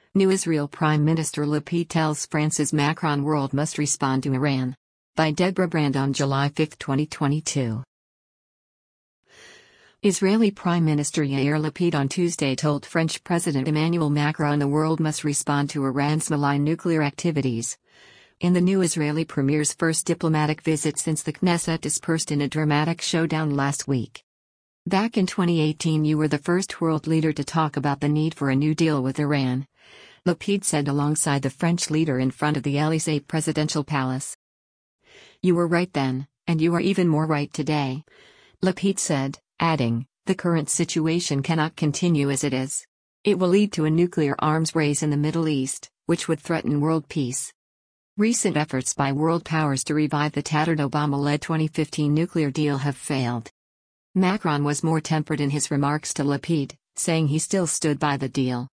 New Israel Prime Minister Lapid tells France's Macron world must respond to Iran. By Deborah Brand on July 5, 2022. Israeli Prime Minister Yair Lapid on Tuesday told French President Emmanuel Macron the world must respond to Iran's malign nuclear activities. In the new Israeli premier's first diplomatic visit since the Knesset dispersed in a dramatic showdown last week. Back in 2018 you were the first world leader to talk about the need for a new deal with Iran, Lapid said alongside the French leader in front of the Élysée presidential palace. You were right then, and you are even more right today, Lapid said, adding, the current situation cannot continue as it is. It will lead to a nuclear arms race in the Middle East, which would threaten world peace. Recent efforts by world powers to revive the tattered Obama-led 2015 nuclear deal have failed. Macron was more tempered in his remarks to Lapid, saying he still stood by the deal.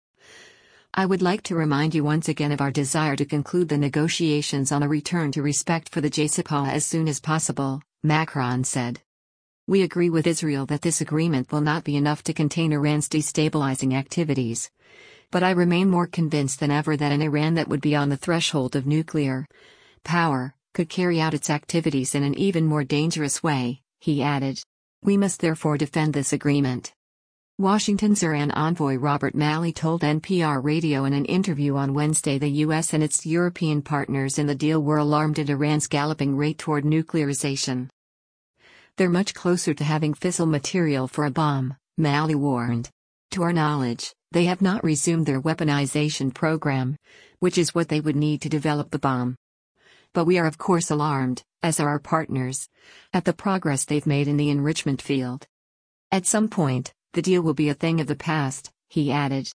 I would like to remind you once again of our desire to conclude the negotiations on a return to respect for the JCPOA as soon as possible, Macron said. We agree with Israel that this agreement will not be enough to contain Iran's destabilizing activities. But I remain more convinced than ever that an Iran that would be on the threshold of nuclear power could carry out its activities in an even more dangerous way, he added. We must therefore defend this agreement. Washington's Iran envoy Robert Malley told NPR Radio in an interview on Wednesday the U.S. and its European partners in the deal were alarmed at Iran's galloping rate toward nuclearization. They're much closer to having fissile material for a bomb, Malley warned. To our knowledge, they have not resumed their weaponization program, which is what they would need to develop the bomb. But we are of course alarmed, as are our partners, at the progress they've made in the enrichment field. At some point, the deal will be a thing of the past, he added.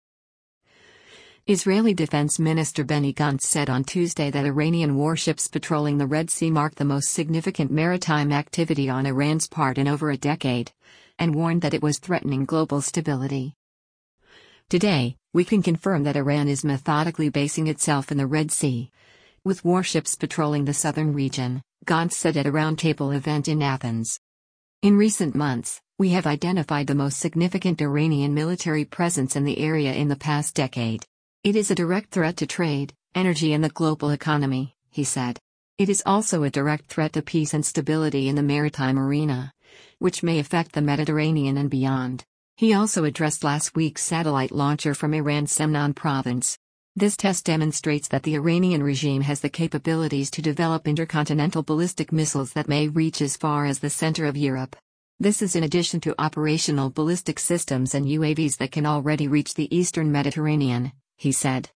Israeli Defense Minister Benny Gantz said on Tuesday that Iranian warships patrolling the Red Sea marked the most significant maritime activity on Iran's part in over a decade, and warned that it was threatening global stability. Today, we can confirm that Iran is methodically basing itself in the Red Sea, with warships patrolling the southern region, Gantz said at a roundtable event in Athens. In recent months, we have identified the most significant Iranian military presence in the area in the past decade. It is a direct threat to trade, energy and the global economy, he said. It is also a direct threat to peace and stability in the maritime arena, which may affect the Mediterranean and beyond. He also addressed last week's satellite launcher from Iran's Semnan province. This test demonstrates that the Iranian regime has the capabilities to develop intercontinental ballistic missiles that may reach as far as the center of Europe. This is in addition to operational ballistic systems and UAVs that can already reach the eastern Mediterranean, he said.